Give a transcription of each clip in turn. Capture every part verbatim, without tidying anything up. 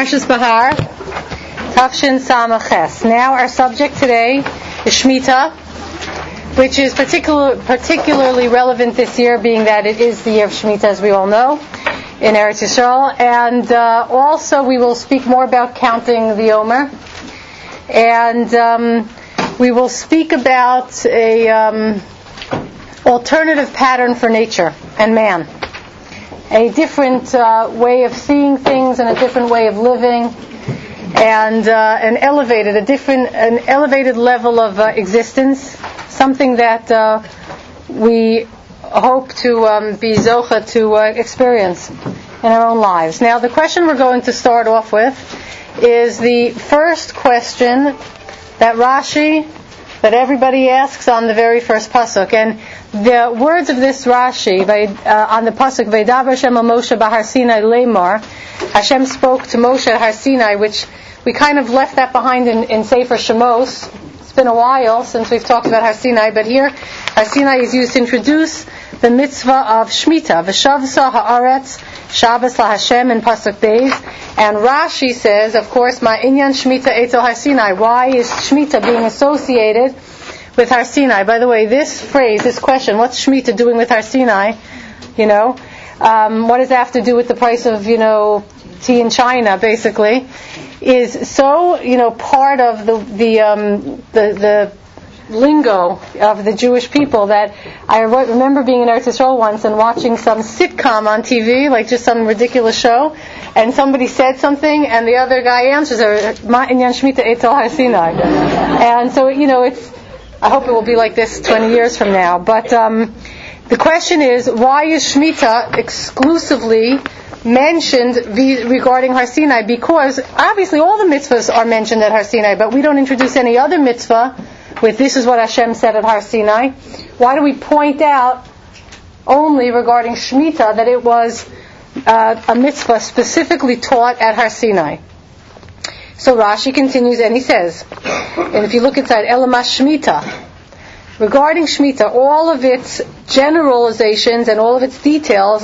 Parshas Bahar, Tafshin Samaches. Now our subject today is Shemitah, which is particular, particularly relevant this year, being that it is the year of Shemitah, as we all know, in Eretz Yisrael. And uh, also we will speak more about counting the Omer. And um, we will speak about a um, alternative pattern for nature and man. A different uh, way of seeing things and a different way of living, and uh, an elevated, a different, an elevated level of uh, existence. Something that uh, we hope to um, be zocha to uh, experience in our own lives. Now, the question we're going to start off with is the first question that Rashi, that everybody asks on the very first pasuk, and the words of this Rashi uh, on the pasuk Veidaber Hashem al Moshe Bahar Sinai Lemar, Hashem spoke to Moshe at Har Sinai, which we kind of left that behind in, in Sefer Shemos. It's been a while since we've talked about Har Sinai, but here Har Sinai is used to introduce the mitzvah of Shemitah, V'shavsa ha'aretz Shabbos la Hashem in pasuk Beis. And Rashi says, of course, Ma inyan Shemitah etzel Har Sinai. Why is Shemitah being associated with Har Sinai? By the way, this phrase, this question, what's Shemitah doing with Har Sinai? You know, um, what does that have to do with the price of, you know, tea in China, basically, is so, you know, part of the the um, the, the lingo of the Jewish people that I remember being in Eretz Yisrael once and watching some sitcom on T V, like just some ridiculous show, and somebody said something, and the other guy answers, Ma inyan Shemitah etzel Har Sinai. And so, you know, it's, I hope it will be like this twenty years from now. But um, the question is, why is Shemitah exclusively mentioned regarding Har Sinai? Because obviously all the mitzvahs are mentioned at Har Sinai, but we don't introduce any other mitzvah with this is what Hashem said at Har Sinai. Why do we point out only regarding Shemitah that it was uh, a mitzvah specifically taught at Har Sinai? So Rashi continues and he says, and if you look inside Elamash Shemitah, regarding Shemitah, all of its generalizations and all of its details,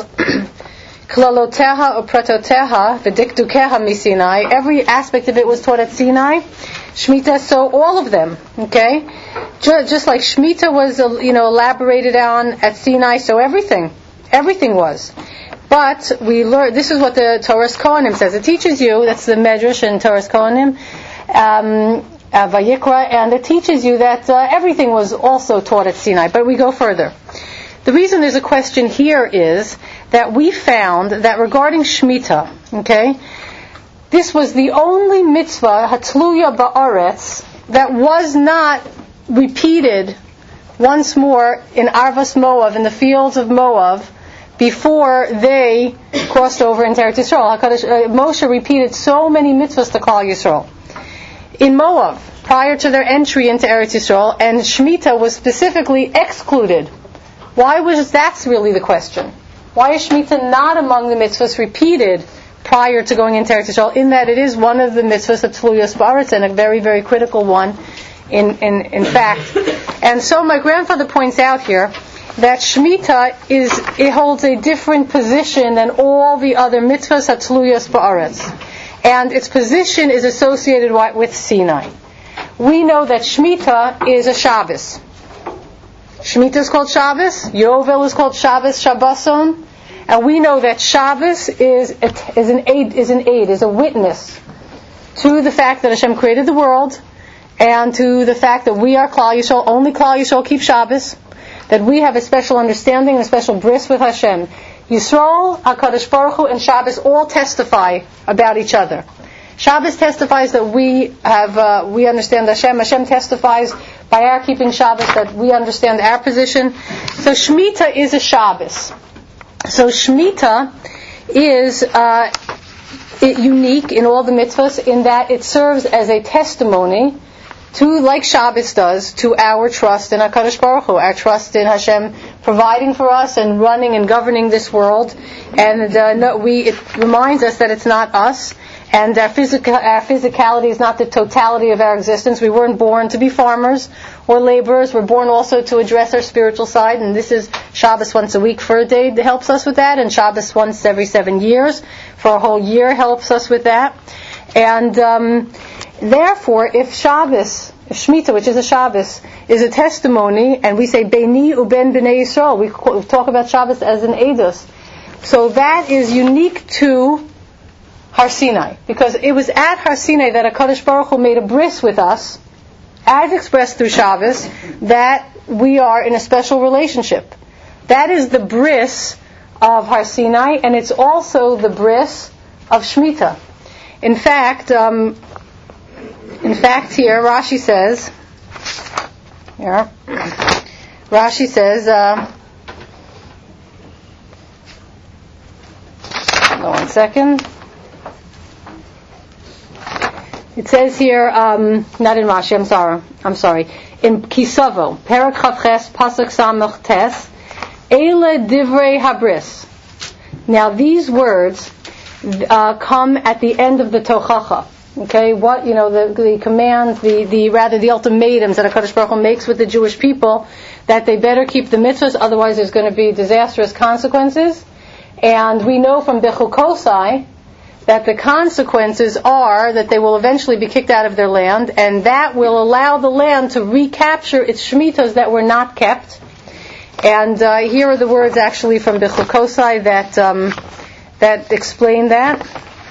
Klaloteha upratoteha v'dikdukeha misinai, every aspect of it was taught at Sinai. Shemitah, so all of them, okay? Just like Shemitah was, you know, elaborated on at Sinai, so everything, everything was. But we learn, this is what the Torah's Kohanim says. It teaches you, that's the Medrash in Torah's Kohanim, um, uh, Vayikra, and it teaches you that uh, everything was also taught at Sinai. But we go further. The reason there's a question here is that we found that regarding Shemitah, okay, this was the only mitzvah, Hatluya Ba'aretz, that was not repeated once more in Arvas Moav, in the fields of Moav, before they crossed over into Eretz Yisrael. HaKadosh, uh, Moshe repeated so many mitzvahs to Klal Yisrael in Moav, prior to their entry into Eretz Yisrael, and Shemitah was specifically excluded. Why was that's really the question? Why is Shemitah not among the mitzvahs repeated prior to going into Eretz Yisrael, in that it is one of the mitzvahs of Tluyas Ba'aretz, and a very, very critical one in, in, in fact. And so my grandfather points out here that Shemitah is, it holds a different position than all the other mitzvahs at Tluyas Ba'aretz. And its position is associated with Sinai. We know that Shemitah is a Shabbos. Shemitah is called Shabbos, Yovel is called Shabbos, Shabboson. And we know that Shabbos is a, is an aid, is an aid, is a witness to the fact that Hashem created the world, and to the fact that we are Klal Yisrael. Only Klal Yisrael keep Shabbos. That we have a special understanding and a special bris with Hashem. Yisrael, HaKadosh Baruch Hu, and Shabbos all testify about each other. Shabbos testifies that we have, uh, we understand Hashem. Hashem testifies by our keeping Shabbos that we understand our position. So Shemitah is a Shabbos. So Shemitah is uh, it unique in all the mitzvahs in that it serves as a testimony to, like Shabbos does, to our trust in HaKadosh Baruch Hu, our trust in Hashem providing for us and running and governing this world. And uh, no, we it reminds us that it's not us. And our, physical, our physicality is not the totality of our existence. We weren't born to be farmers or laborers. We're born also to address our spiritual side. And this is Shabbos once a week for a day that helps us with that. And Shabbos once every seven years for a whole year helps us with that. And um, therefore, if Shabbos, if Shemitah, which is a Shabbos, is a testimony, and we say Beini uben b'nei Yisrael, we talk about Shabbos as an Eidos. So that is unique to Har Sinai, because it was at Har Sinai that HaKadosh Baruch Hu made a bris with us, as expressed through Shabbos, that we are in a special relationship. That is the bris of Har Sinai, and it's also the bris of Shemitah. In fact, um, in fact, here Rashi says, here, Rashi says, uh, hold on one second. It says here, um, not in Rashi, I'm sorry, I'm sorry, in Kisavo, Perak Chavches, Pasuk Samach Tes, Eile Divrei Habris. Now these words uh, come at the end of the Tochacha. Okay, what you know, the, the commands, the, the rather the ultimatums that HaKadosh Baruch Hu makes with the Jewish people, that they better keep the mitzvahs, otherwise there's going to be disastrous consequences. And we know from Bechukosai that the consequences are that they will eventually be kicked out of their land, and that will allow the land to recapture its shmitas that were not kept. And uh, here are the words actually from Bechukosai that um, that explain that.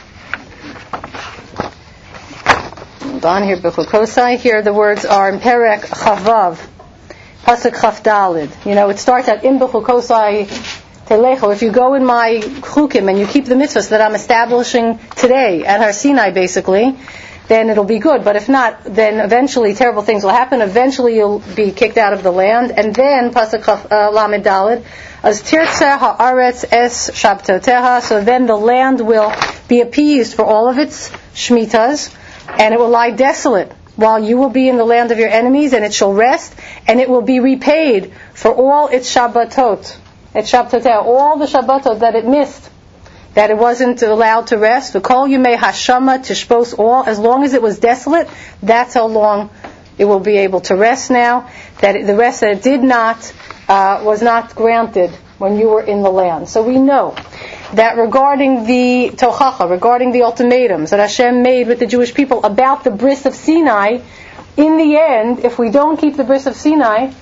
Hold on, here Bechukosai. Here the words are in Perek Chavav, Pasuk Chaf Dalid. You know, it starts at in Bechukosai. If you go in my chukim and you keep the mitzvahs that I'm establishing today at Har Sinai, basically, then it'll be good. But if not, then eventually terrible things will happen. Eventually you'll be kicked out of the land. And then, Pasuk Lamed Daled, as tirtzeh haaretz es shabtoteha, so then the land will be appeased for all of its shmitas, and it will lie desolate while you will be in the land of your enemies, and it shall rest, and it will be repaid for all its shabbatot. At Shabbatotah, all the Shabbatot that it missed, that it wasn't allowed to rest, the Kol Yumei Hashama Tishpos, all, as long as it was desolate, that's how long it will be able to rest now. That it, the rest that it did not, uh, was not granted when you were in the land. So we know that regarding the Tochacha, regarding the ultimatums that Hashem made with the Jewish people about the bris of Sinai, in the end, if we don't keep the bris of Sinai,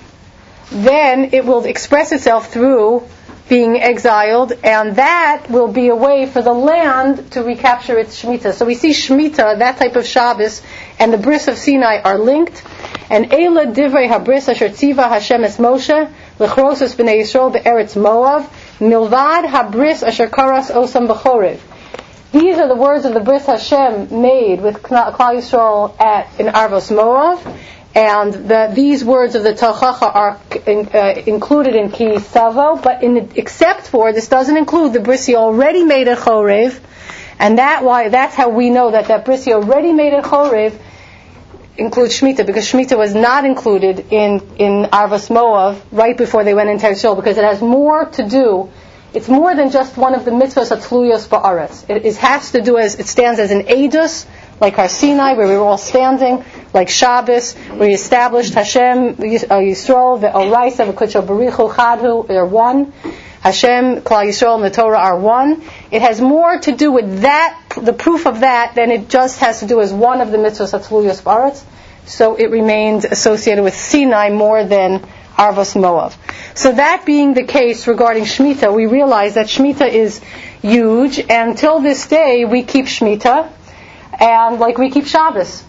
then it will express itself through being exiled, and that will be a way for the land to recapture its Shemitah. So we see Shemitah, that type of Shabbos, and the bris of Sinai are linked. And Eila Divrei Habris Asher Tziva Hashem Es Moshe L'chros Es B'nei Yisrael Be'eretz Moav Milvad Habris Asher Karas Osam B'chorev. These are the words of the bris Hashem made with Klal Yisrael at in Arvos Moav. And the, these words of the Tochacha are in, uh, included in Ki Savo, but in the, except for, this doesn't include the bris he already made at Chorev, and that why that's how we know that that bris he already made at Chorev includes Shemitah, because Shemitah was not included in in Arvos Moav right before they went into Eretz Yisrael, because it has more to do. It's more than just one of the mitzvahs atluyos ba'aretz. It, it has to do as it stands as an edus, like Har Sinai, where we were all standing, like Shabbos, where we established Hashem, Yisrael, the Oraisa, the Kudsha Barichu, Chadhu, they're one. Hashem, Klal Yisrael, and the Torah are one. It has more to do with that, the proof of that, than it just has to do as one of the mitzvahs atluyos ba'aretz. So it remained associated with Sinai more than Arvos Moav. So that being the case regarding Shemitah, we realize that Shemitah is huge, and till this day we keep Shemitah, and like we keep Shabbos.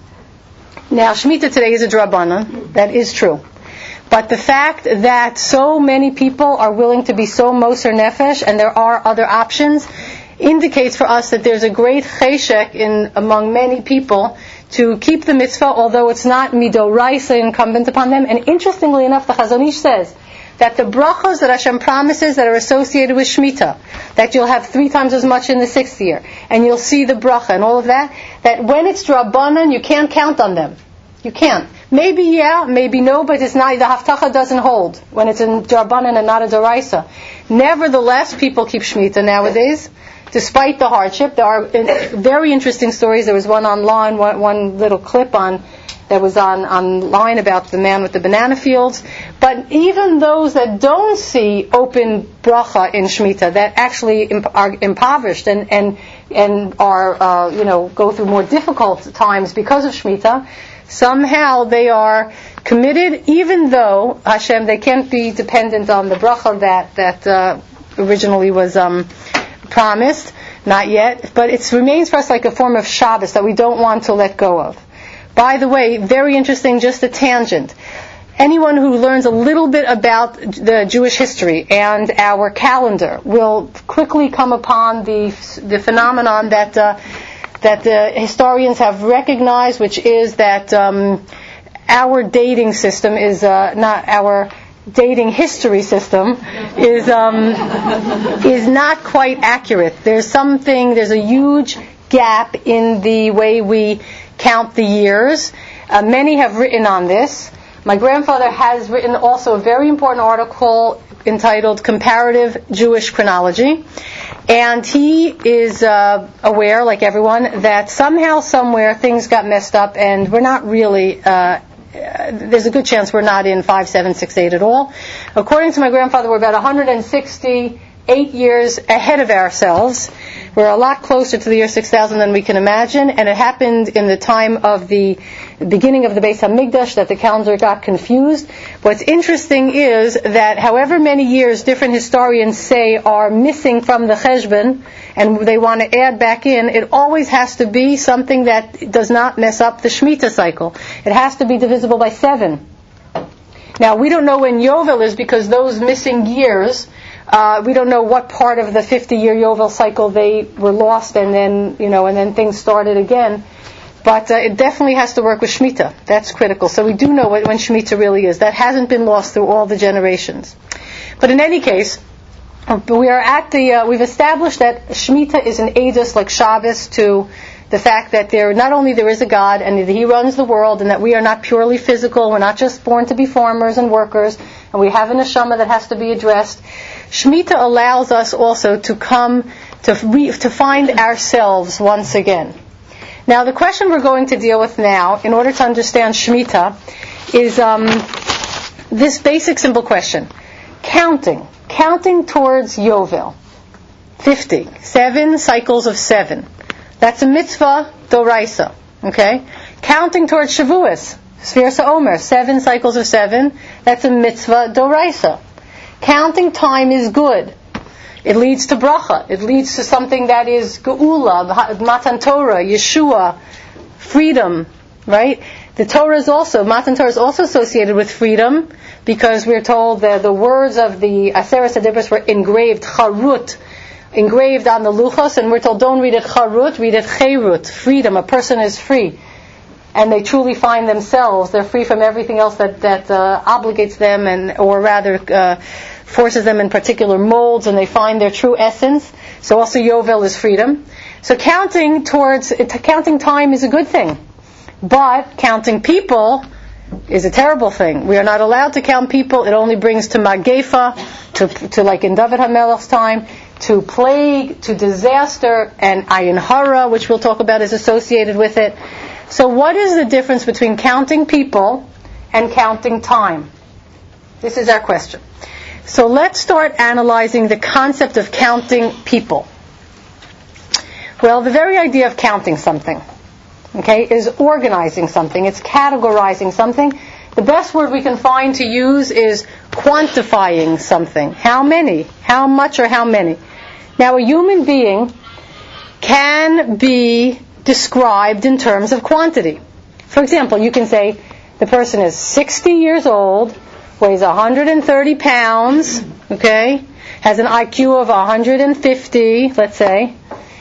Now, Shemitah today is a Drabanan, that is true. But the fact that so many people are willing to be so Moser Nefesh, and there are other options, indicates for us that there's a great cheshek in among many people to keep the mitzvah, although it's not midoraisa incumbent upon them. And interestingly enough, the Chazon Ish says that the brachos that Hashem promises that are associated with Shemitah, that you'll have three times as much in the sixth year, and you'll see the bracha and all of that, that when it's Drabanan, you can't count on them. You can't. Maybe yeah, maybe no, but it's not, the Haftacha doesn't hold when it's in Drabanan and not a Doraisa. Nevertheless, people keep Shemitah nowadays, despite the hardship. There are very interesting stories. There was one online, one, one little clip on that was on online about the man with the banana fields. But even those that don't see open bracha in Shemitah, that actually imp- are impoverished and, and and are, uh, you know, go through more difficult times because of Shemitah, somehow they are committed, even though Hashem, they can't be dependent on the bracha that that uh, originally was um, promised, not yet, but it remains for us like a form of Shabbos that we don't want to let go of. By the way, very interesting, just a tangent. Anyone who learns a little bit about the Jewish history and our calendar will quickly come upon the the phenomenon that uh, that the historians have recognized, which is that um, our dating system is uh, not our dating history system is um, is not quite accurate. There's something. There's a huge gap in the way we count the years. Uh, many have written on this. My grandfather has written also a very important article entitled Comparative Jewish Chronology. And he is uh, aware, like everyone, that somehow, somewhere, things got messed up and we're not really, uh, there's a good chance we're not in five seven six eight at all. According to my grandfather, we're about one hundred sixty-eight years ahead of ourselves. We're a lot closer to the year six thousand than we can imagine, and it happened in the time of the beginning of the Beis Hamikdash that the calendar got confused. What's interesting is that however many years different historians say are missing from the Cheshbon, and they want to add back in, it always has to be something that does not mess up the Shemitah cycle. It has to be divisible by seven. Now, we don't know when Yovel is because those missing years, Uh, we don't know what part of the fifty-year Yovel cycle they were lost, and then you know, and then things started again. But uh, it definitely has to work with Shemitah. That's critical. So we do know what, when Shemitah really is. That hasn't been lost through all the generations. But in any case, we are at the. Uh, we've established that Shemitah is an edus like Shabbos to the fact that there not only there is a God and that He runs the world, and that we are not purely physical. We're not just born to be farmers and workers, and we have a neshama that has to be addressed. Shemitah allows us also to come to re, to find ourselves once again. Now, the question we're going to deal with now, in order to understand Shemitah, is um, this basic, simple question: counting, counting towards Yovel, fifty, seven cycles of seven. That's a mitzvah doraisa. Okay, counting towards Shavuos, Sfiras HaOmer, seven cycles of seven. That's a mitzvah doraisa. Counting time is good. It leads to bracha. It leads to something that is geula, matan Torah, Yeshua, freedom, right? The Torah is also, matan Torah is also associated with freedom, because we're told that the words of the Aseret HaDibros were engraved, charut, engraved on the luchos, and we're told don't read it charut, read it cherut, freedom. A person is free. And they truly find themselves. They're free from everything else that that uh, obligates them, and or rather uh, forces them in particular molds, and they find their true essence. So also Yovel is freedom. So counting towards counting time is a good thing, but counting people is a terrible thing. We are not allowed to count people. It only brings to magefa, to to like in David HaMelech's time, to plague, to disaster, and ayin hara, which we'll talk about, is associated with it. So what is the difference between counting people and counting time? This is our question. So let's start analyzing the concept of counting people. Well, the very idea of counting something, okay, is organizing something. It's categorizing something. The best word we can find to use is quantifying something. How many? How much or how many? Now, a human being can be described in terms of quantity. For example, you can say the person is sixty years old, weighs one hundred thirty pounds, okay, has an I Q of one hundred fifty, let's say,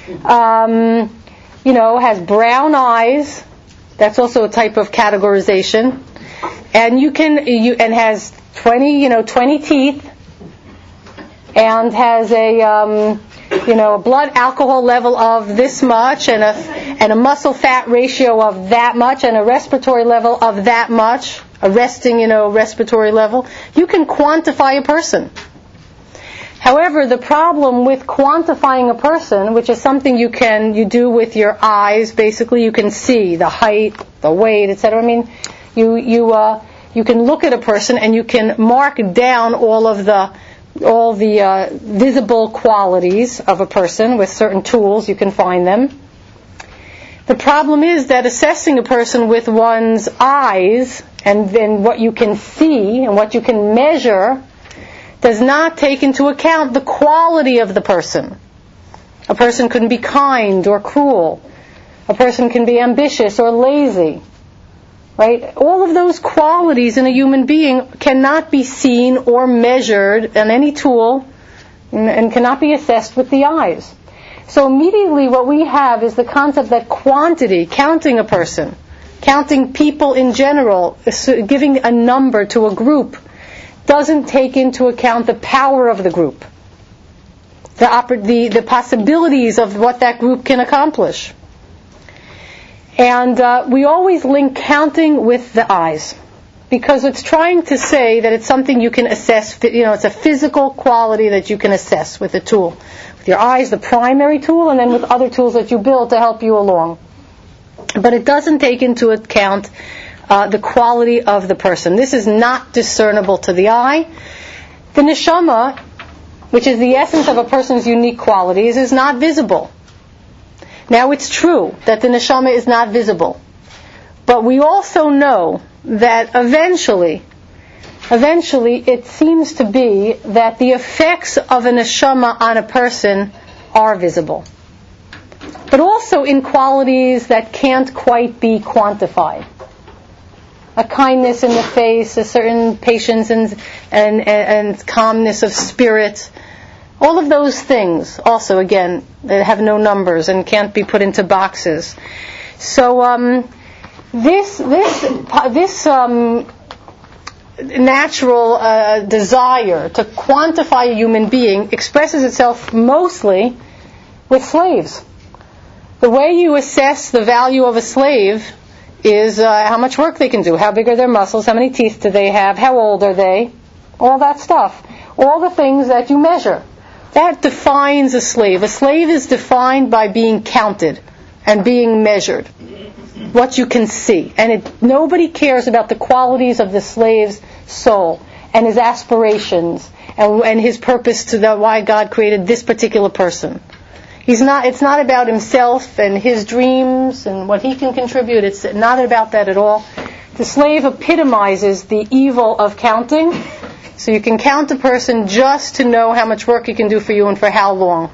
um, you know, has brown eyes. That's also a type of categorization. And you can, you and has twenty, you know, twenty teeth, and has a, um, you know, a blood alcohol level of this much, and a and a muscle fat ratio of that much, and a respiratory level of that much, a resting, you know, respiratory level. You can quantify a person. However, the problem with quantifying a person, which is something you can you do with your eyes, basically you can see the height, the weight, et cetera. I mean, you you uh, you can look at a person and you can mark down all of the all the uh, visible qualities of a person with certain tools. You can find them. The problem is that assessing a person with one's eyes and then what you can see and what you can measure does not take into account the quality of the person. A person can be kind or cruel. A person can be ambitious or lazy. Right? All of those qualities in a human being cannot be seen or measured on any tool and cannot be assessed with the eyes. So immediately what we have is the concept that quantity, counting a person, counting people in general, giving a number to a group, doesn't take into account the power of the group, the, oppor- the, the possibilities of what that group can accomplish. And uh, we always link counting with the eyes, because it's trying to say that it's something you can assess, you know, it's a physical quality that you can assess with a tool. With your eyes, the primary tool, and then with other tools that you build to help you along. But it doesn't take into account uh, the quality of the person. This is not discernible to the eye. The neshama, which is the essence of a person's unique qualities, is not visible. Now it's true that the neshama is not visible. But we also know that eventually, eventually it seems to be that the effects of a neshama on a person are visible. But also in qualities that can't quite be quantified. A kindness in the face, a certain patience and, and, and calmness of spirit. All of those things also, again, have no numbers and can't be put into boxes. So um, this this this um, natural uh, desire to quantify a human being expresses itself mostly with slaves. The way you assess the value of a slave is uh, how much work they can do, how big are their muscles, how many teeth do they have, how old are they, all that stuff. All the things that you measure. That defines a slave. A slave is defined by being counted and being measured. What you can see. And it, nobody cares about the qualities of the slave's soul and his aspirations and, and his purpose to the, why God created this particular person. He's not. It's not about himself and his dreams and what he can contribute. It's not about that at all. The slave epitomizes the evil of counting. So you can count a person just to know how much work he can do for you and for how long.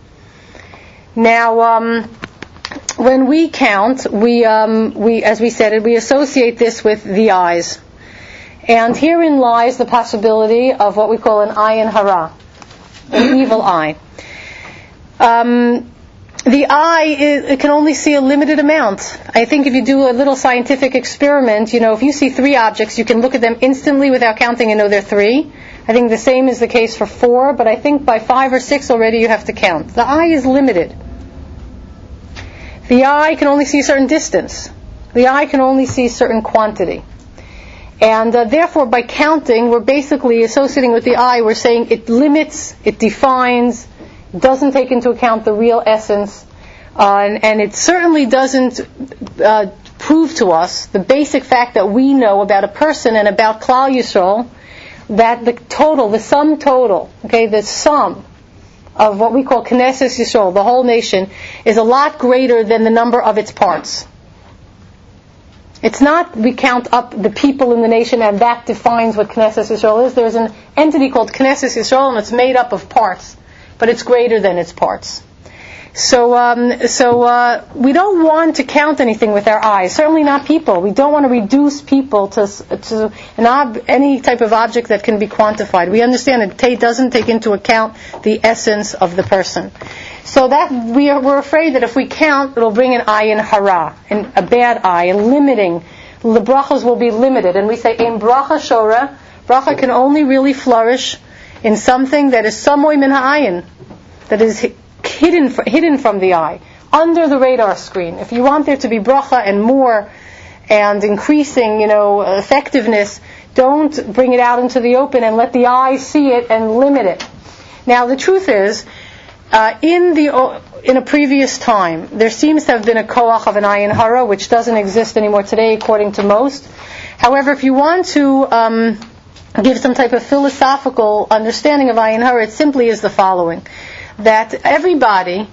Now, um, when we count, we, um, we, as we said, we associate this with the eyes. And herein lies the possibility of what we call an ayin hara, an evil eye. Um, the eye is, it can only see a limited amount. I think if you do a little scientific experiment, you know, if you see three objects, you can look at them instantly without counting and know they're three. I think the same is the case for four, but I think by five or six already you have to count. The eye is limited. The eye can only see a certain distance. The eye can only see a certain quantity. And uh, therefore, by counting, we're basically associating with the eye, we're saying it limits, it defines, doesn't take into account the real essence, uh, and, and it certainly doesn't uh, prove to us the basic fact that we know about a person and about Klal Yisrael, that the total, the sum total, okay, the sum of what we call Knesset Yisrael, the whole nation, is a lot greater than the number of its parts. It's not we count up the people in the nation and that defines what Knesset Yisrael is. There's an entity called Knesset Yisrael and it's made up of parts. But it's greater than its parts. So, um, so uh, we don't want to count anything with our eyes. Certainly not people. We don't want to reduce people to to an ob- any type of object that can be quantified. We understand it t- doesn't take into account the essence of the person. So that we are, we're afraid that if we count, it'll bring an ayin hara, an, a bad eye, and limiting. The brachas will be limited, and we say in bracha shora, bracha can only really flourish in something that is samoy min ha'ayin, that is hidden hidden from the eye, under the radar screen. If you want there to be bracha and more, and increasing, you know, effectiveness, don't bring it out into the open and let the eye see it and limit it. Now, the truth is, uh, in the in a previous time, there seems to have been a koach of an ayin hara, which doesn't exist anymore today, according to most. However, if you want to um, give some type of philosophical understanding of Ayin Hara, it simply is the following: that everybody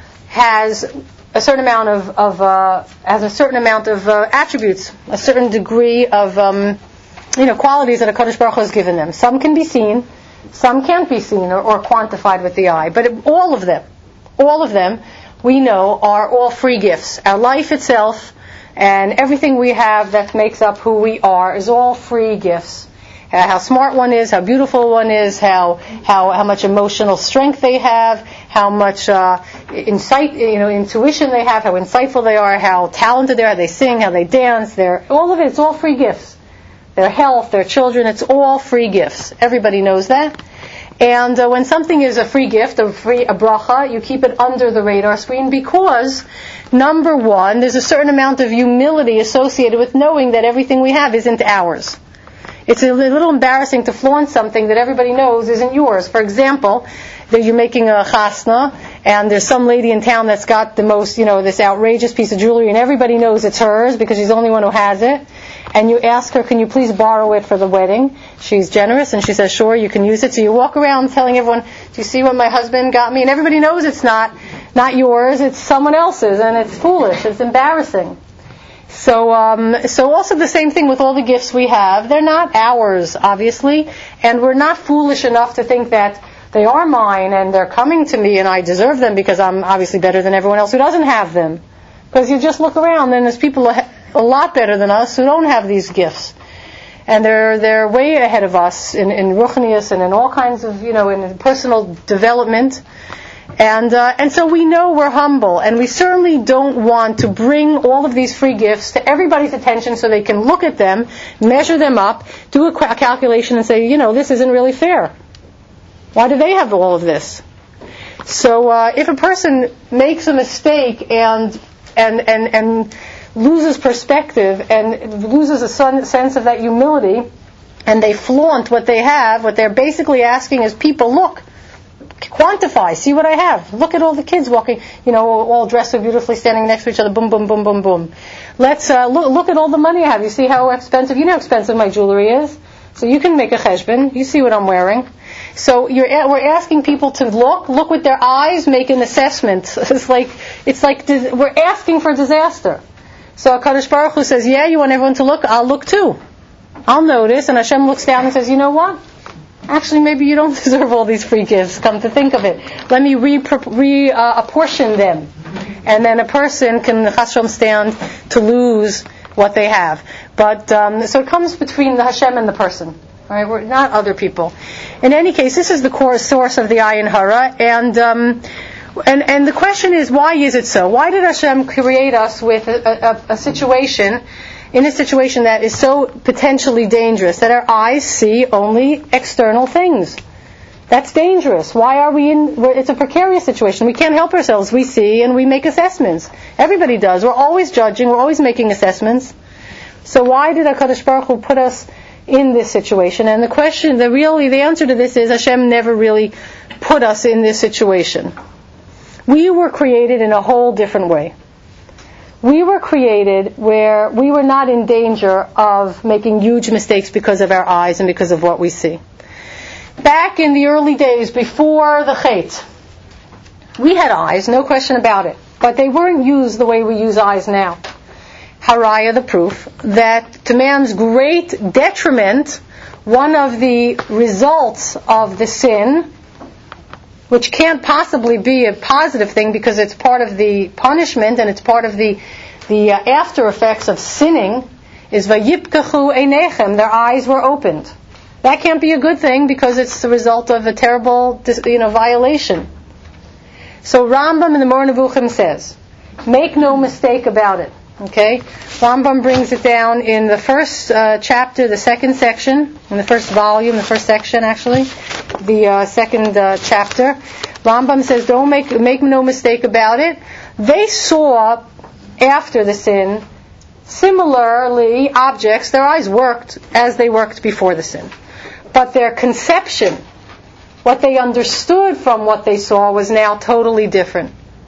has a certain amount of, of uh, has a certain amount of uh, attributes, a certain degree of um, you know qualities that HaKadosh Baruch Hu has given them. Some can be seen, some can't be seen or, or quantified with the eye, but it, all of them, all of them, we know are all free gifts. Our life itself and everything we have that makes up who we are is all free gifts. Uh, how smart one is, how beautiful one is, how how how much emotional strength they have, how much uh, insight, you know, intuition they have, how insightful they are, how talented they are, how they sing, how they dance. They're all of it. It's all free gifts. Their health, their children, it's all free gifts. Everybody knows that. And uh, when something is a free gift, a free a bracha, you keep it under the radar screen because, number one, there's a certain amount of humility associated with knowing that everything we have isn't ours. It's a little embarrassing to flaunt something that everybody knows isn't yours. For example, that you're making a chasna, and there's some lady in town that's got the most, you know, this outrageous piece of jewelry, and everybody knows it's hers because she's the only one who has it. And you ask her, can you please borrow it for the wedding? She's generous, and she says, sure, you can use it. So you walk around telling everyone, do you see what my husband got me? And everybody knows it's not, not yours, it's someone else's, and it's foolish, it's embarrassing. So, um, so also the same thing with all the gifts we have. They're not ours, obviously, and we're not foolish enough to think that they are mine and they're coming to me and I deserve them because I'm obviously better than everyone else who doesn't have them. Because you just look around and there's people a lot better than us who don't have these gifts. And they're they're way ahead of us in, in ruchnius and in all kinds of, you know, in personal development. And uh, and so we know we're humble, and we certainly don't want to bring all of these free gifts to everybody's attention so they can look at them, measure them up, do a calculation and say, you know, this isn't really fair. Why do they have all of this? So uh, if a person makes a mistake and and and and loses perspective and loses a sense of that humility, and they flaunt what they have, what they're basically asking is, people, look, quantify, see what I have. Look at all the kids walking, you know, all dressed so beautifully, standing next to each other, boom, boom, boom, boom, boom. Let's uh, look, look at all the money I have. You see how expensive, you know how expensive my jewelry is? So you can make a cheshbon. You see what I'm wearing. So you're, we're asking people to look, look with their eyes, make an assessment. It's like, it's like we're asking for disaster. So HaKadosh Baruch Hu says, yeah, you want everyone to look? I'll look too. I'll notice. And Hashem looks down and says, you know what? Actually, maybe you don't deserve all these free gifts, come to think of it. Let me re-apportion re, uh, them. And then a person can, Hashem, stand to lose what they have. But, um, so it comes between the Hashem and the person. Right? We're not other people. In any case, this is the core source of the Ayin Hara. And, um, and, and the question is, why is it so? Why did Hashem create us with a, a, a situation in a situation that is so potentially dangerous, that our eyes see only external things? That's dangerous. Why are we in, we're, it's a precarious situation. We can't help ourselves. We see and we make assessments. Everybody does. We're always judging. We're always making assessments. So why did HaKadosh Baruch Hu put us in this situation? And the question, the really, the answer to this is, Hashem never really put us in this situation. We were created in a whole different way. We were created where we were not in danger of making huge mistakes because of our eyes and because of what we see. Back in the early days, before the Chet, we had eyes, no question about it. But they weren't used the way we use eyes now. Haraya, the proof, that to man's great detriment, one of the results of the sin, which can't possibly be a positive thing because it's part of the punishment and it's part of the the uh, after effects of sinning, is vayipkachu einechem, their eyes were opened. That can't be a good thing because it's the result of a terrible, you know, violation. So Rambam in the Moreh Nevuchim says, make no mistake about it. Okay, Rambam brings it down in the first uh, chapter, the second section, in the first volume, the first section actually, the uh, second uh, chapter. Rambam says, don't make make no mistake about it. They saw after the sin, similarly, objects. Their eyes worked as they worked before the sin, but their conception, what they understood from what they saw, was now totally different.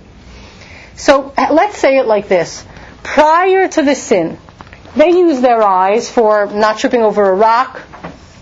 So let's say it like this. Prior to the sin, they used their eyes for not tripping over a rock,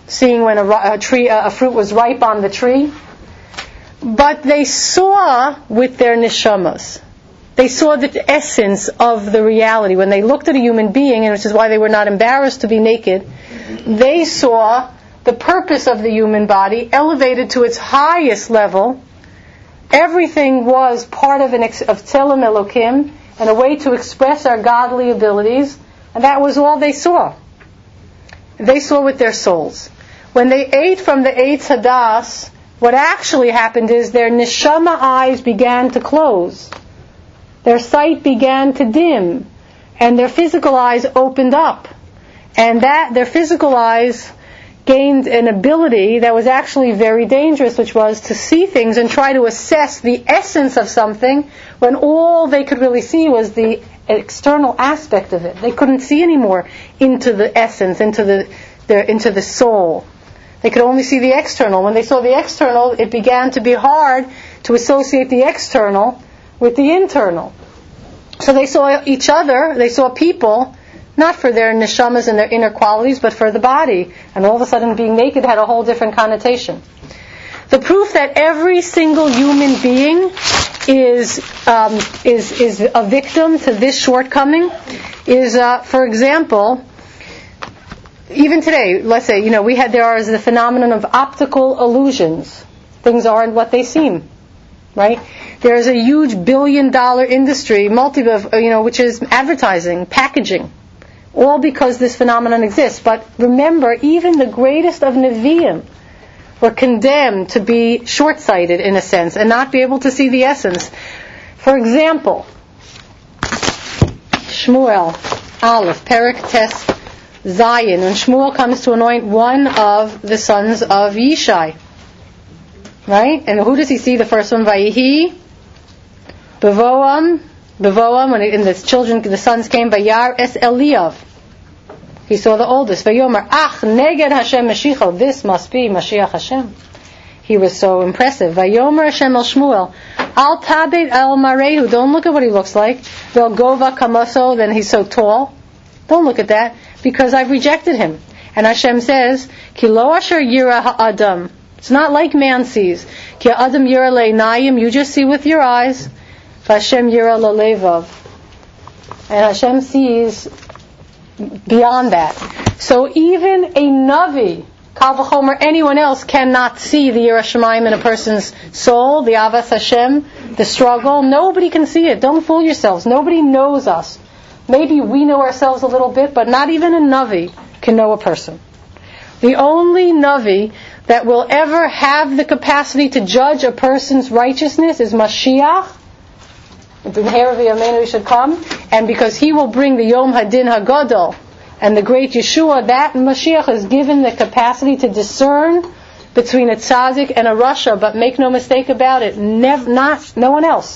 seeing when a, a tree, a fruit was ripe on the tree. But they saw with their neshamas. They saw the essence of the reality. When they looked at a human being, and which is why they were not embarrassed to be naked, they saw the purpose of the human body elevated to its highest level. Everything was part of an ex- of Tzelem Elokim, and a way to express our godly abilities, and that was all they saw. They saw with their souls. When they ate from the Eitz Hadas, what actually happened is their neshama eyes began to close. Their sight began to dim, and their physical eyes opened up. And that their physical eyes gained an ability that was actually very dangerous, which was to see things and try to assess the essence of something when all they could really see was the external aspect of it. They couldn't see anymore into the essence, into the, the into the soul. They could only see the external. When they saw the external, it began to be hard to associate the external with the internal. So they saw each other, they saw people, not for their neshamas and their inner qualities, but for the body. And all of a sudden being naked had a whole different connotation. The proof that every single human being is um, is is a victim to this shortcoming is, uh, for example, even today, let's say, you know, we had there is the phenomenon of optical illusions. Things aren't what they seem, right? There is a huge billion-dollar industry, multi, you know, which is advertising, packaging, all because this phenomenon exists. But remember, even the greatest of Nevi'im were condemned to be short-sighted in a sense and not be able to see the essence. For example, Shmuel, Aleph, Perek Tes, Zayin, when Shmuel comes to anoint one of the sons of Yishai. Right? And who does he see? The first one, Vayihi, Bevoam, Bevoam, when it, and the children, the sons came, Vayar es Eliav. He saw the oldest. Vayomer, Ach, Neged Hashem Mashiach, this must be Mashiach Hashem. He was so impressive. Vayomer Hashem el Shmuel, Al Tabed el Marehu, don't look at what he looks like. Vel Gova Kamaso, then he's so tall. Don't look at that, because I've rejected him. And Hashem says, Ki lo asher yira ha'adam. It's not like man sees. Ki ha'adam yira le'nayim, you just see with your eyes. V'Hashem yira lalevav. And Hashem sees beyond that. So even a Navi, Kal v'chomer, anyone else cannot see the Yira Shamayim in a person's soul, the Avas Hashem, the struggle. Nobody can see it. Don't fool yourselves. Nobody knows us. Maybe we know ourselves a little bit, but not even a Navi can know a person. The only Navi that will ever have the capacity to judge a person's righteousness is Mashiach. The hair of the Yemenu should come, and because he will bring the Yom Hadin Hagadol and the great Yeshua, that Mashiach is given the capacity to discern between a tzaddik and a rasha, but make no mistake about it, nev- not no one else.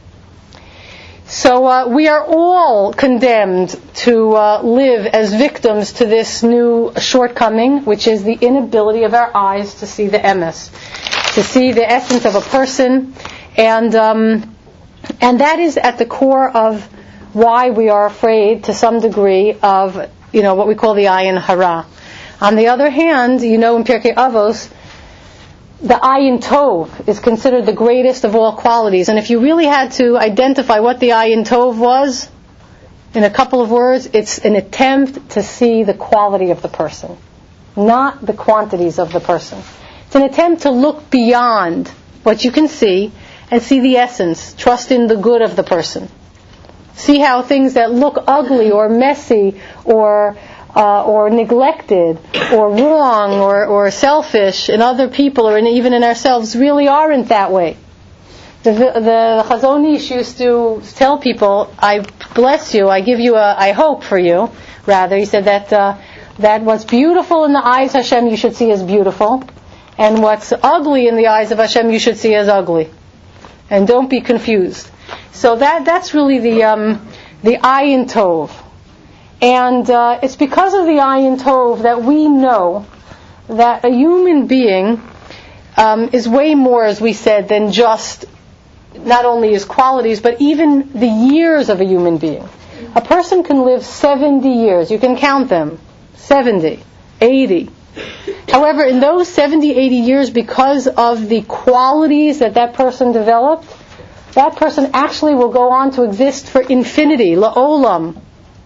So uh, we are all condemned to uh, live as victims to this new shortcoming, which is the inability of our eyes to see the emes, to see the essence of a person, and um, and that is at the core of why we are afraid, to some degree, of you know what we call the ayin hara. On the other hand, you know in Pirkei Avos, the ayin tov is considered the greatest of all qualities. And if you really had to identify what the ayin tov was, in a couple of words, it's an attempt to see the quality of the person, not the quantities of the person. It's an attempt to look beyond what you can see and see the essence. Trust in the good of the person. See how things that look ugly or messy or Uh, or neglected, or wrong, or, or selfish in other people, or in, even in ourselves, really aren't that way. The, the Chazon Ish used to tell people, "I bless you, I give you a, I hope for you." Rather, he said that uh, that what's beautiful in the eyes of Hashem you should see as beautiful, and what's ugly in the eyes of Hashem you should see as ugly, and don't be confused. So that that's really the um, the ayin tov. And uh, it's because of the ayin tov that we know that a human being um, is way more, as we said, than just not only his qualities, but even the years of a human being. A person can live seventy years. You can count them. seventy, eighty. However, in those seventy, eighty years, because of the qualities that that person developed, that person actually will go on to exist for infinity, la'olam,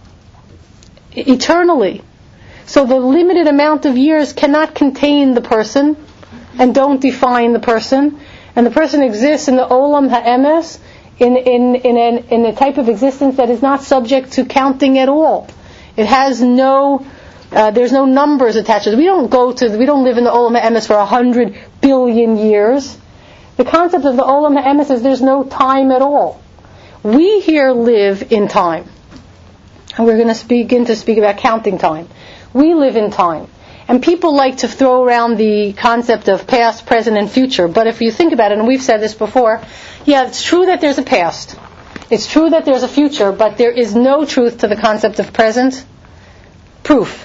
eternally. So the limited amount of years cannot contain the person and don't define the person. And the person exists in the olam ha'emes, in, in, in, an, in a type of existence that is not subject to counting at all. It has no, uh, there's no numbers attached to it. We don't go to, we don't live in the olam ha'emes for a hundred billion years. The concept of the olam ha'emes is there's no time at all. We here live in time. And we're going to begin to speak about counting time. We live in time. And people like to throw around the concept of past, present, and future. But if you think about it, and we've said this before, yeah, it's true that there's a past. It's true that there's a future, but there is no truth to the concept of present. Proof.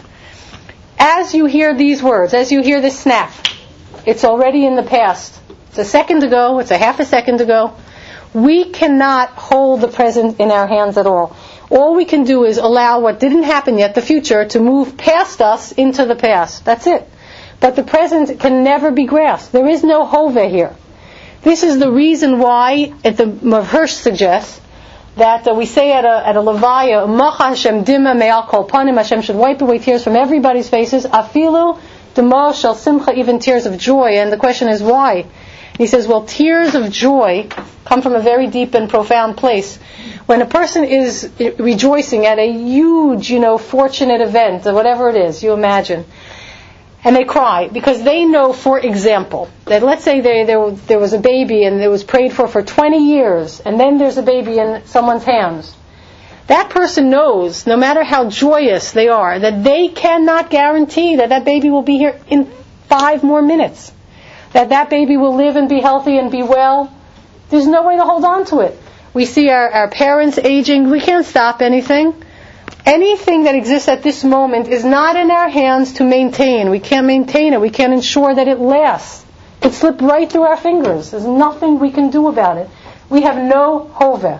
As you hear these words, as you hear this snap, it's already in the past. It's a second ago, it's a half a second ago. We cannot hold the present in our hands at all. All we can do is allow what didn't happen yet, the future, to move past us into the past. That's it. But the present can never be grasped. There is no hoveh here. This is the reason why, at the Mav Hirsch suggests, that uh, we say at a, at a levaya, Macha Hashem dima me'al kol panim, Hashem should wipe away tears from everybody's faces, afilu demo shel simcha, even tears of joy. And the question is why? He says, well, tears of joy come from a very deep and profound place. When a person is rejoicing at a huge, you know, fortunate event, or whatever it is, you imagine, and they cry, because they know, for example, that let's say they, there, there was a baby and it was prayed for for twenty years, and then there's a baby in someone's hands. That person knows, no matter how joyous they are, that they cannot guarantee that that baby will be here in five more minutes. That that baby will live and be healthy and be well. There's no way to hold on to it. We see our, our parents aging. We can't stop anything. Anything that exists at this moment is not in our hands to maintain. We can't maintain it. We can't ensure that it lasts. It slipped right through our fingers. There's nothing we can do about it. We have no hoveh.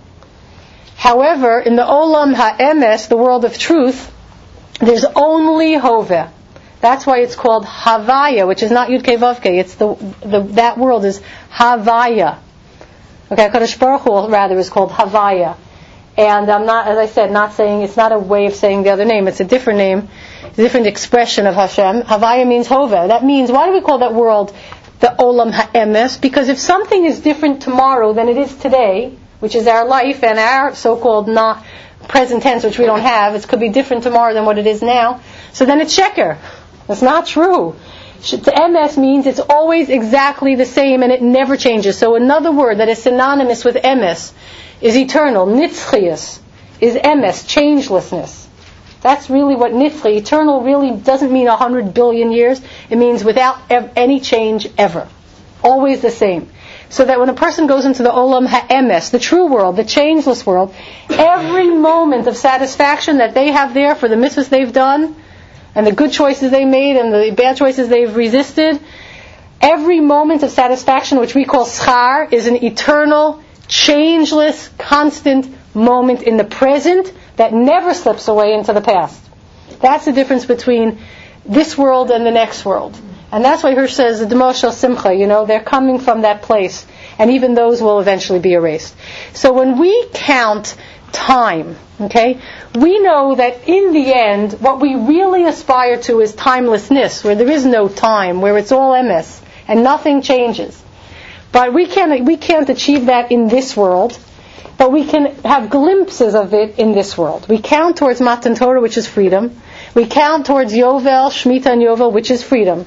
However, in the olam ha'emes, the world of truth, there's only hoveh. That's why it's called Havaya, which is not Yud Kei Vav Kei. It's the, the that world is Havaya. Okay, Kadosh Baruch Hu rather is called Havaya, and I'm not, as I said, not saying it's not a way of saying the other name. It's a different name, a different expression of Hashem. Havaya means Hova. That means, why do we call that world the Olam Ha'emes? Because if something is different tomorrow than it is today, which is our life and our so-called not present tense, which we don't have, it could be different tomorrow than what it is now. So then it's sheker. That's not true. To M S means it's always exactly the same and it never changes. So another word that is synonymous with M S is eternal. Nitzchius is M S, changelessness. That's really what nitzchi, eternal, really doesn't mean a hundred billion years. It means without ev- any change ever. Always the same. So that when a person goes into the olam ha'emes, the true world, the changeless world, every moment of satisfaction that they have there for the mitzvahs they've done, and the good choices they made and the bad choices they've resisted, every moment of satisfaction, which we call schar, is an eternal, changeless, constant moment in the present that never slips away into the past. That's the difference between this world and the next world. And that's why Hirsch says, the Demo Shel Simcha, you know, they're coming from that place. And even those will eventually be erased. So when we count time, okay, we know that in the end, what we really aspire to is timelessness, where there is no time, where it's all M S, and nothing changes. But we can't, we can't achieve that in this world, but we can have glimpses of it in this world. We count towards Matan Torah, which is freedom. We count towards Yovel, Shemitah and Yovel, which is freedom.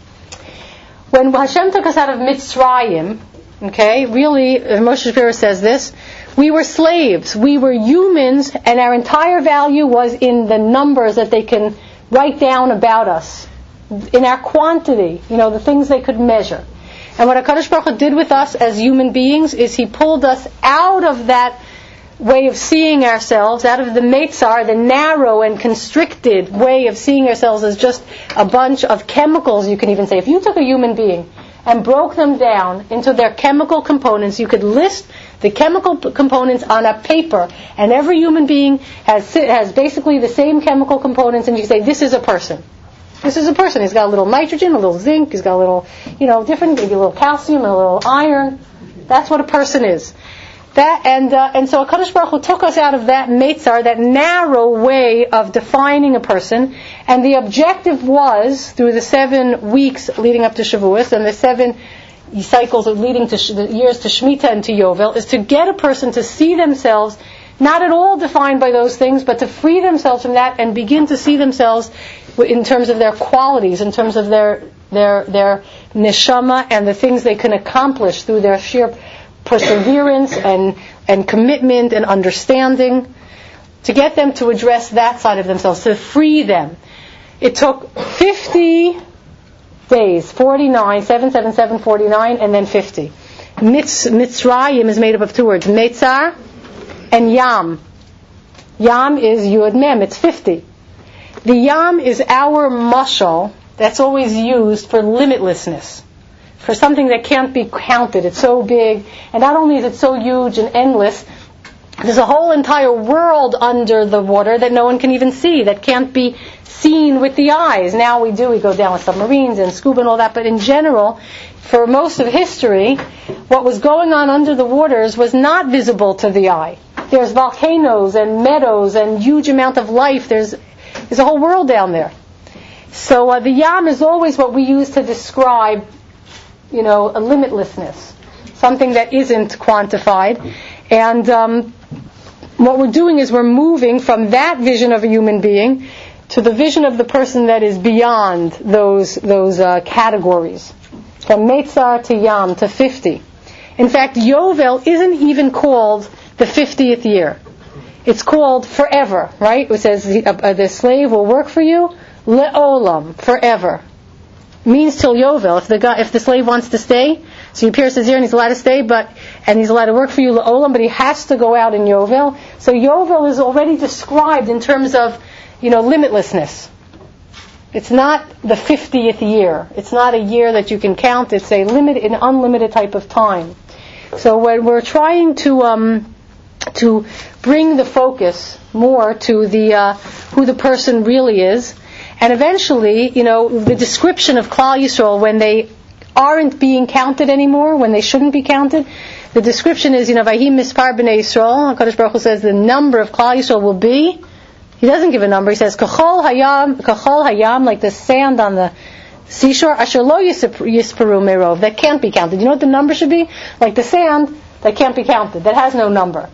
When Hashem took us out of Mitzrayim, okay, really, Moshe Shapiro says this, we were slaves, we were humans, and our entire value was in the numbers that they can write down about us, in our quantity, you know, the things they could measure. And what HaKadosh Baruch Hu did with us as human beings is He pulled us out of that way of seeing ourselves, out of the Meitzar, the narrow and constricted way of seeing ourselves as just a bunch of chemicals, you can even say. If you took a human being and broke them down into their chemical components, you could list the chemical p- components on a paper, and every human being has has basically the same chemical components, and you can say, this is a person. This is a person. He's got a little nitrogen, a little zinc, he's got a little, you know, different, maybe a little calcium, a little iron. That's what a person is. That and uh, and so HaKadosh Baruch Hu took us out of that meitzar, that narrow way of defining a person, and the objective was, through the seven weeks leading up to Shavuos and the seven cycles of leading to sh- the years to Shemitah and to Yovel, is to get a person to see themselves not at all defined by those things, but to free themselves from that and begin to see themselves in terms of their qualities, in terms of their their their neshama and the things they can accomplish through their sheer perseverance and and commitment and understanding, to get them to address that side of themselves, to free them. It took fifty days, forty-nine, seven, seven, seven, forty-nine, and then fifty. Mitz, Mitzrayim is made up of two words, Meitzar and Yam. Yam is Yud Mem, it's fifty. The Yam is our mashal that's always used for limitlessness, for something that can't be counted. It's so big, and not only is it so huge and endless, there's a whole entire world under the water that no one can even see, that can't be seen with the eyes. Now we do, we go down with submarines and scuba and all that, but in general, for most of history, what was going on under the waters was not visible to the eye. There's volcanoes and meadows and huge amount of life. There's there's a whole world down there. So uh, the Yam is always what we use to describe, you know, a limitlessness, something that isn't quantified. And um, what we're doing is we're moving from that vision of a human being to the vision of the person that is beyond those those uh, categories, from Meitzar to Yam to fifty. In fact, Yovel isn't even called the fiftieth year. It's called forever, right? It says the, uh, the slave will work for you le'olam, forever. Means till Yovel. If the guy, if the slave wants to stay, so he pierces his ear and he's allowed to stay, but and he's allowed to work for you le'olam, but he has to go out in Yovel. So Yovel is already described in terms of, you know, limitlessness. It's not the fiftieth year. It's not a year that you can count. It's a limited, an unlimited type of time. So when we're trying to um, to bring the focus more to the uh, who the person really is, and eventually, you know, the description of Klal Yisrael when they aren't being counted anymore, when they shouldn't be counted, the description is, you know, Vayhi Mispar B'nei Yisrael. HaKadosh Baruch Hu says the number of Klal Yisrael will be. He doesn't give a number. He says Kachol Hayam, Kachol Hayam, like the sand on the seashore. Asher Lo Yisparu Merov, that can't be counted. You know what the number should be? Like the sand that can't be counted, that has no number.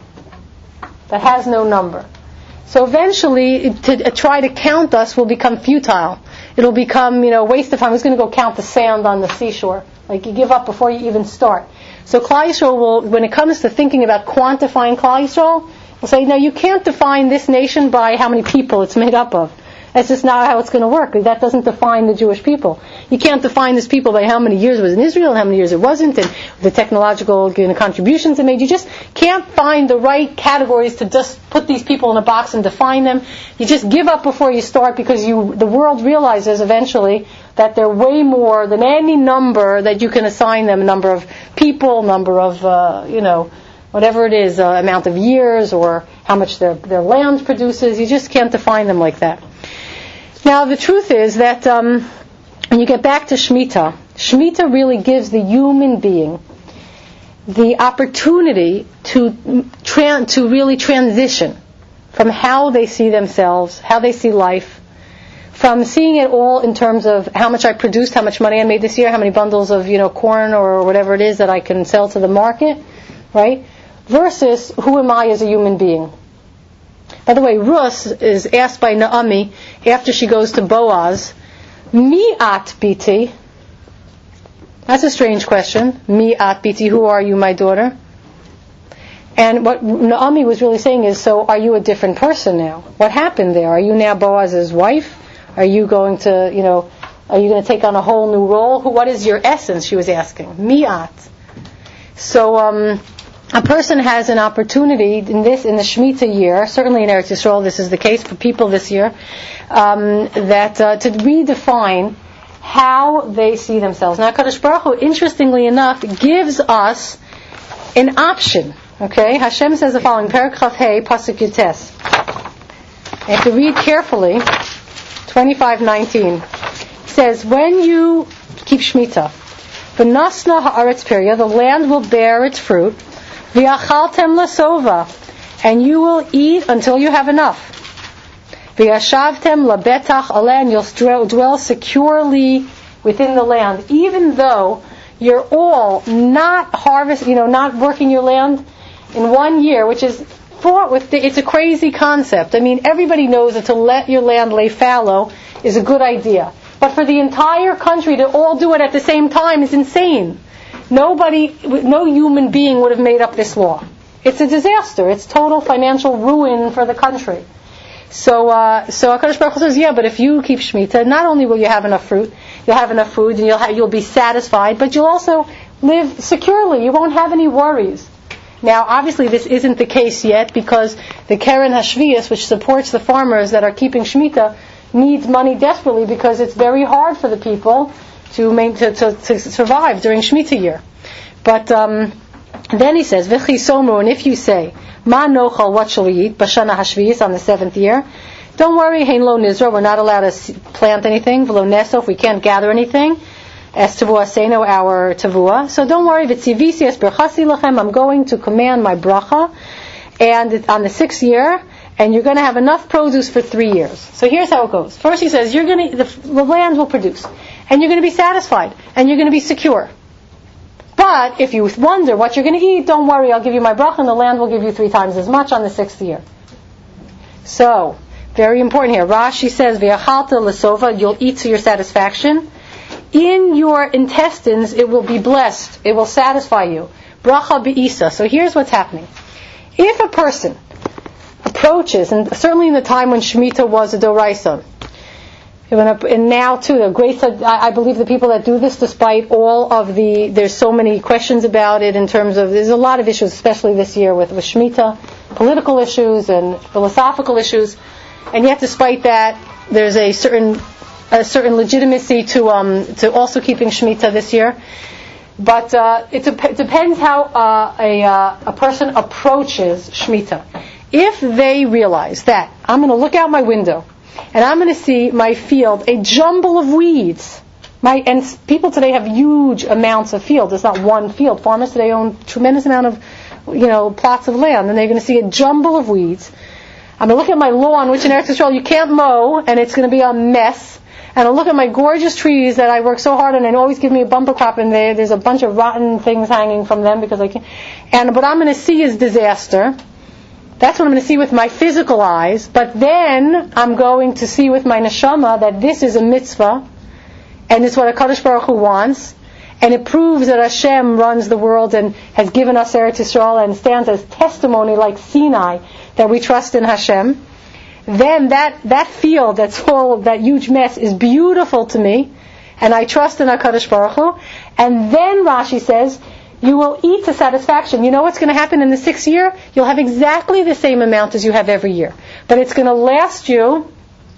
That has no number. So eventually, to uh, try to count us will become futile. It'll become, you know, a waste of time. Who's going to go count the sand on the seashore? Like, you give up before you even start. So Klal Yisrael will, when it comes to thinking about quantifying Klal Yisrael, will say, no, you can't define this nation by how many people it's made up of. That's just not how it's going to work. That doesn't define the Jewish people. You can't define this people by how many years it was in Israel and how many years it wasn't, and the technological, you know, contributions it made. You just can't find the right categories to just put these people in a box and define them. You just give up before you start, because you, the world realizes eventually that they're way more than any number that you can assign them, a number of people, number of, uh, you know, whatever it is, uh, amount of years, or how much their, their land produces. You just can't define them like that. Now, the truth is that um, when you get back to Shemitah, Shemitah really gives the human being the opportunity to tra- to really transition from how they see themselves, how they see life, from seeing it all in terms of how much I produced, how much money I made this year, how many bundles of, you know, corn or whatever it is that I can sell to the market, right? Versus, who am I as a human being? By the way, Rus is asked by Naomi after she goes to Boaz, Mi'at biti. That's a strange question. Mi'at biti, who are you, my daughter? And what Naomi was really saying is, so are you a different person now? What happened there? Are you now Boaz's wife? Are you going to, you know, are you going to take on a whole new role? What is your essence? She was asking. Mi'at. So, um... a person has an opportunity in this, in the Shemitah year, certainly in Eretz Yisrael, this is the case for people this year, um, that uh, to redefine how they see themselves. Now, Kadosh Baruch Hu, interestingly enough, gives us an option. Okay, Hashem says the following: Perek Chaf Hei Pasuk Yutes. I have to read carefully. twenty-five nineteen. He says, when you keep Shemitah, v'nasna ha'aretz pirya, the land will bear its fruit, v'yachaltem lasova, and you will eat until you have enough. V'yashavtem labetach aleh, and you'll dwell securely within the land, even though you're all not harvest, you know, not working your land in one year, which is fraught with, the, it's a crazy concept. I mean, everybody knows that to let your land lay fallow is a good idea. But for the entire country to all do it at the same time is insane. Nobody, no human being would have made up this law. It's a disaster. It's total financial ruin for the country. So, uh, so HaKadosh Baruch Hu says, yeah, but if you keep Shemitah, not only will you have enough fruit, you'll have enough food, and you'll have, you'll be satisfied, but you'll also live securely. You won't have any worries. Now, obviously, this isn't the case yet because the Keren HaShviyos, which supports the farmers that are keeping Shemitah, needs money desperately because it's very hard for the people to make, to, to, to survive during Shemitah year. But um, then he says, "V'chi somu," and if you say, "Ma nochal," what shall we eat? B'shana hashviyis, on the seventh year. Don't worry, hein lo nizra, we're not allowed to plant anything. V'lo nesof, we can't gather anything. Es tavua seno, our tavua. So don't worry. V'tzivisi es berchasi lachem, I'm going to command my bracha, and on the sixth year, and you're going to have enough produce for three years. So here's how it goes. First, he says, you're going to, the, the land will produce, and you're going to be satisfied, and you're going to be secure. But if you wonder what you're going to eat, don't worry, I'll give you my bracha, and the land will give you three times as much on the sixth year. So, very important here. Rashi says, "V'yachalta l'sova," you'll eat to your satisfaction. In your intestines, it will be blessed. It will satisfy you. Bracha be'isa. So here's what's happening. If a person approaches, and certainly in the time when Shemitah was a doraisa, and now too, the great, I believe the people that do this, despite all of the, there's so many questions about it in terms of, there's a lot of issues, especially this year with, with Shemitah, political issues and philosophical issues, and yet despite that, there's a certain, a certain legitimacy to, um, to also keeping Shemitah this year. But uh, it, de- it depends how uh, a, uh, a person approaches Shemitah. If they realize that, I'm going to look out my window, and I'm going to see my field, a jumble of weeds. My, and people today have huge amounts of field. It's not one field. Farmers today own a tremendous amount of, you know, plots of land, and they're going to see a jumble of weeds. I'm going to look at my lawn, which in Eretz Yisrael you can't mow, and it's going to be a mess. And I'll look at my gorgeous trees that I work so hard on, and always give me a bumper crop, and they, there's a bunch of rotten things hanging from them because I can't. And what I'm going to see is disaster. That's what I'm going to see with my physical eyes. But then I'm going to see with my neshama that this is a mitzvah, and it's what HaKadosh Baruch Hu wants, and it proves that Hashem runs the world and has given us Eretz Yisrael and stands as testimony like Sinai that we trust in Hashem. Then that, that field that's full of that huge mess is beautiful to me, and I trust in HaKadosh Baruch Hu. And then Rashi says, you will eat to satisfaction. You know what's going to happen in the sixth year? You'll have exactly the same amount as you have every year. But it's going to last you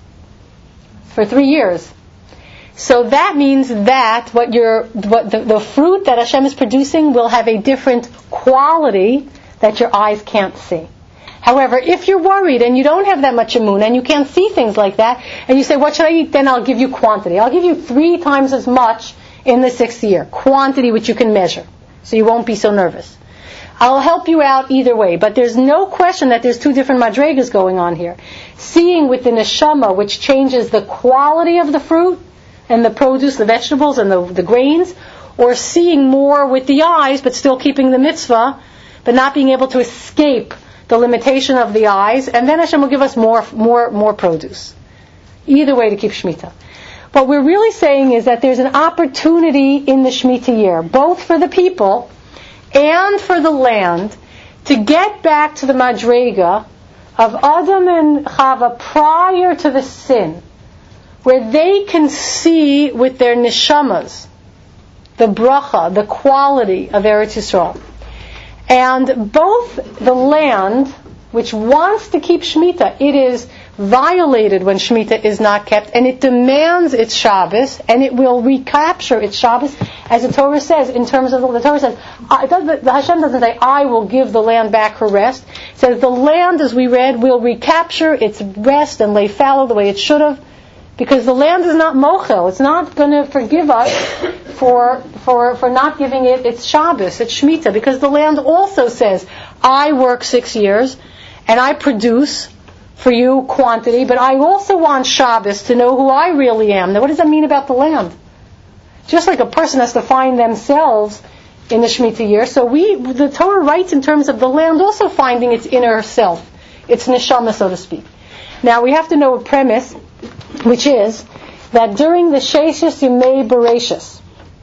for three years. So that means that what you're, what the, the fruit that Hashem is producing will have a different quality that your eyes can't see. However, if you're worried and you don't have that much emunah and you can't see things like that, and you say, what should I eat? Then I'll give you quantity. I'll give you three times as much in the sixth year. Quantity which you can measure. So you won't be so nervous. I'll help you out either way. But there's no question that there's two different madregas going on here. Seeing with the neshama, which changes the quality of the fruit and the produce, the vegetables and the, the grains, or seeing more with the eyes but still keeping the mitzvah, but not being able to escape the limitation of the eyes, and then Hashem will give us more, more, more produce. Either way to keep Shemitah. What we're really saying is that there's an opportunity in the Shemitah year, both for the people and for the land, to get back to the madrega of Adam and Chava prior to the sin, where they can see with their neshamas the bracha, the quality of Eretz Yisrael. And both the land, which wants to keep Shemitah, it is violated when Shemitah is not kept, and it demands its Shabbos, and it will recapture its Shabbos, as the Torah says, in terms of the, the Torah says, I, the, the Hashem doesn't say, I will give the land back her rest. It says, the land, as we read, will recapture its rest and lay fallow the way it should have, Because the land is not mochel. It's not going to forgive us for for for not giving it its Shabbos, its Shemitah. Because the land also says, I work six years and I produce for you quantity, but I also want Shabbos to know who I really am. Now, what does that mean about the land? Just like a person has to find themselves in the Shemitah year, so we, the Torah writes in terms of the land also finding its inner self, its neshama, so to speak. Now, we have to know a premise, which is that during the Sheshes Yemei Bereshis,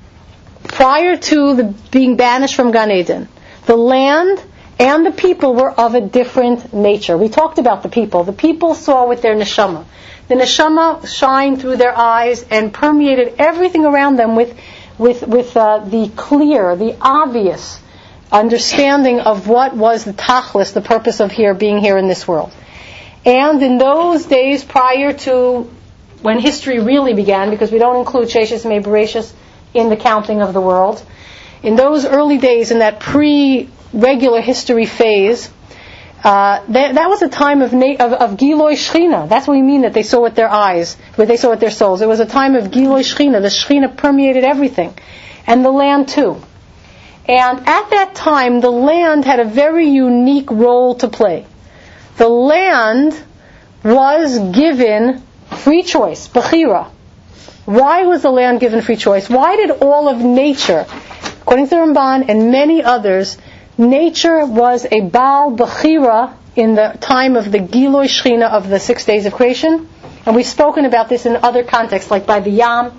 prior to the being banished from Gan Eden, the land and the people were of a different nature. We talked about the people. The people saw with their neshama. The neshama shined through their eyes and permeated everything around them with with with uh, the clear, the obvious understanding of what was the tachlis, the purpose of here being here in this world. And in those days prior to when history really began, because we don't include Sheshes Yemei Bereshis in the counting of the world, in those early days, in that pre-regular history phase, uh, that, that was a time of, na- of, of Giloi Shechina. That's what we mean that they saw with their eyes, what they saw with their souls. It was a time of Giloi Shechina. The Shechina permeated everything, and the land too. And at that time, the land had a very unique role to play. The land was given free choice, bechira. Why was the land given free choice? Why did all of nature, according to the Ramban and many others, nature was a Baal bechira in the time of the Giloi Shechina of the six days of creation? And we've spoken about this in other contexts, like by the Yam.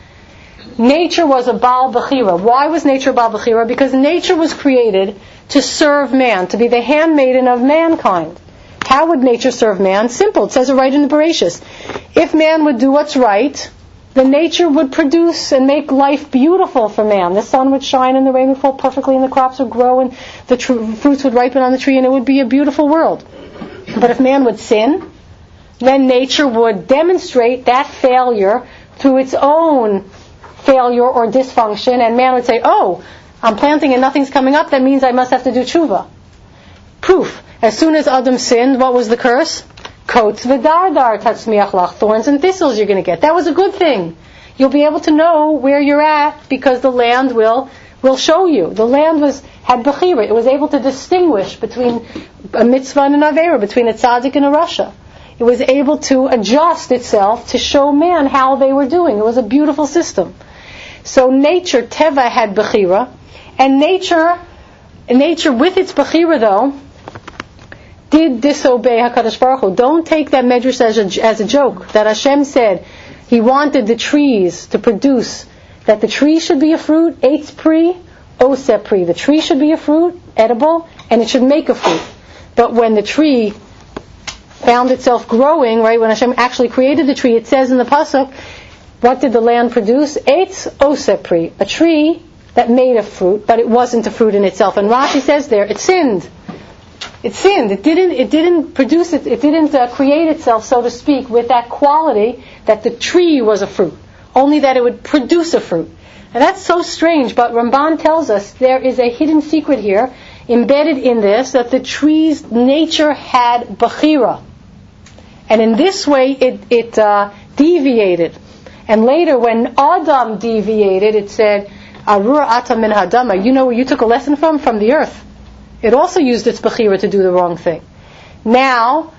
Nature was a Baal bechira. Why was nature a Baal bechira? Because nature was created to serve man, to be the handmaiden of mankind. How would nature serve man? Simple. It says it right in the Bereshis. If man would do what's right, then nature would produce and make life beautiful for man. The sun would shine and the rain would fall perfectly and the crops would grow and the tr- fruits would ripen on the tree and it would be a beautiful world. But if man would sin, then nature would demonstrate that failure through its own failure or dysfunction, and man would say, oh, I'm planting and nothing's coming up, that means I must have to do tshuva. Proof. As soon as Adam sinned, what was the curse? Kotes v'dardar tatzmiach lach, thorns and thistles you're going to get. That was a good thing. You'll be able to know where you're at because the land will will show you. The land was had bechira. It was able to distinguish between a mitzvah and an avera, between a tzaddik and a rasha. It was able to adjust itself to show man how they were doing. It was a beautiful system. So nature, teva, had bechira, and nature, nature with its bechira though, did disobey HaKadosh Baruch Hu. Don't take that medrash as a, as a joke. That Hashem said He wanted the trees to produce, that the tree should be a fruit, eitz pri, oseh pri. The tree should be a fruit, edible, and it should make a fruit. But when the tree found itself growing, right, when Hashem actually created the tree, it says in the pasuk, what did the land produce? Eitz oseh pri. A tree that made a fruit, but it wasn't a fruit in itself. And Rashi says there, it sinned. It sinned. It didn't. It didn't produce it. It didn't uh, create itself, so to speak, with that quality that the tree was a fruit. Only that it would produce a fruit. And that's so strange. But Ramban tells us there is a hidden secret here, embedded in this, that the tree's nature had bechira, and in this way it it uh, deviated. And later, when Adam deviated, it said, "Arura ata min hadama." You know where you took a lesson from? From the earth. It also used its bechira to do the wrong thing. Now,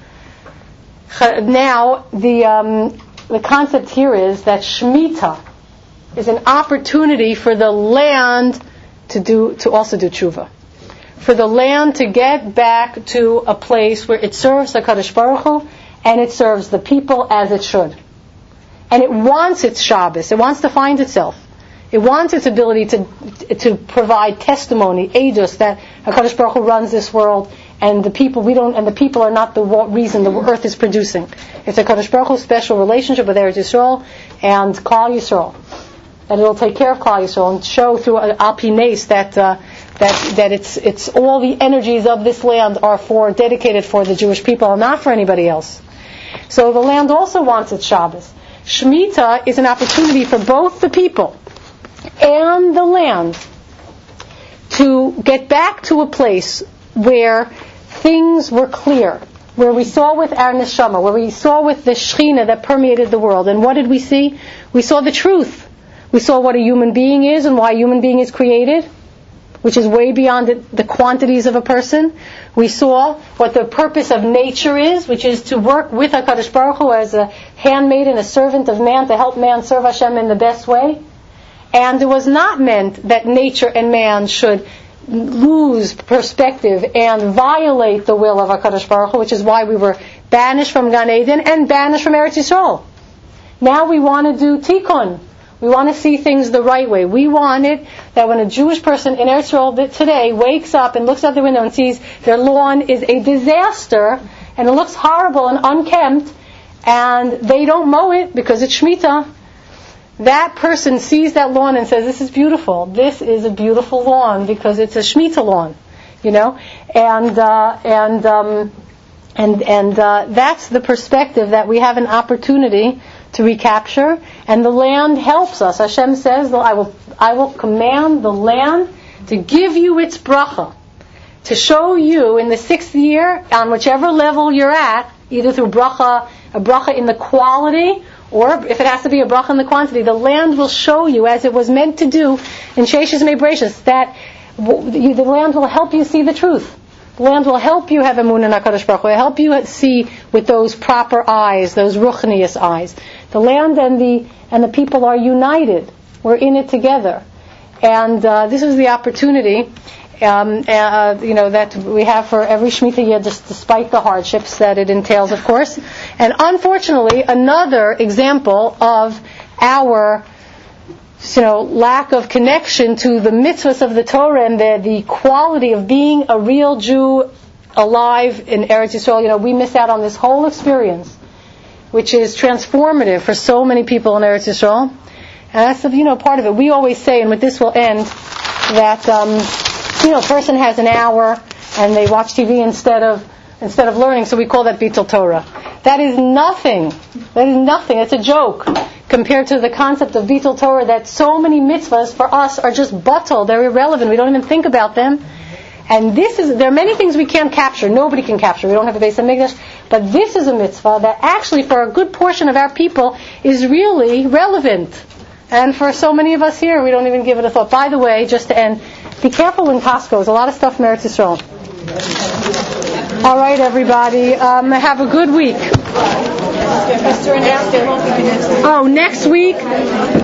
now the um, the concept here is that Shemitah is an opportunity for the land to do to also do tshuva, for the land to get back to a place where it serves HaKadosh Baruch Hu and it serves the people as it should, and it wants its Shabbos. It wants to find itself. It wants its ability to to provide testimony, edus, that HaKadosh Baruch Hu runs this world, and the people we don't, and the people are not the reason the earth is producing. It's a HaKadosh Baruch Hu special relationship with Eretz Yisrael and Klal Yisrael, and it'll take care of Klal Yisrael and show through Al Pi Nes that uh, that that it's it's all the energies of this land are for dedicated for the Jewish people and not for anybody else. So the land also wants its Shabbos. Shemitah is an opportunity for both the people and the land to get back to a place where things were clear, where we saw with our neshama, where we saw with the Shechina that permeated the world. And what did we see? We saw the truth. We saw what a human being is and why a human being is created, which is way beyond the, the quantities of a person. We saw what the purpose of nature is, which is to work with HaKadosh Baruch Hu as a handmaid and a servant of man to help man serve Hashem in the best way. And it was not meant that nature and man should lose perspective and violate the will of HaKadosh Baruch Hu, which is why we were banished from Gan Eden and banished from Eretz Yisrael. Now we want to do tikkun. We want to see things the right way. We want it that when a Jewish person in Eretz Yisrael today wakes up and looks out the window and sees their lawn is a disaster and it looks horrible and unkempt and they don't mow it because it's Shemitah, that person sees that lawn and says, this is beautiful. This is a beautiful lawn because it's a Shemitah lawn, you know? And, uh, and, um, and, and, uh, that's the perspective that we have an opportunity to recapture, and the land helps us. Hashem says, I will, I will command the land to give you its bracha, to show you in the sixth year, on whichever level you're at, either through bracha, a bracha in the quality, or if it has to be a bracha in the quantity, the land will show you, as it was meant to do in Sheshes Mebrachos, that the land will help you see the truth. The land will help you have emunah in HaKadosh Baruch Hu. It will help you see with those proper eyes, those ruchnius eyes. The land and the and the people are united. We're in it together, and uh, this is the opportunity, um, uh, you know, that we have for every Shemitah year, just despite the hardships that it entails, of course. And unfortunately, another example of our, you know, lack of connection to the mitzvahs of the Torah and the, the quality of being a real Jew alive in Eretz Yisrael. You know, we miss out on this whole experience, which is transformative for so many people in Eretz Yisrael. And that's, you know, part of it. We always say, and with this will end, that, um, you know, a person has an hour and they watch T V instead of instead of learning, so we call that Bittul Torah. That is nothing. That is nothing. It's a joke compared to the concept of Bittul Torah, that so many mitzvahs for us are just batal. They're irrelevant. We don't even think about them. And this is, there are many things we can't capture. Nobody can capture. We don't have a Beis HaMikdash. But this is a mitzvah that actually for a good portion of our people is really relevant. And for so many of us here, we don't even give it a thought. By the way, just to end, be careful in Costco. There's a lot of stuff in Eretz Yisrael. All right, everybody. Um, have a good week. Oh, next week.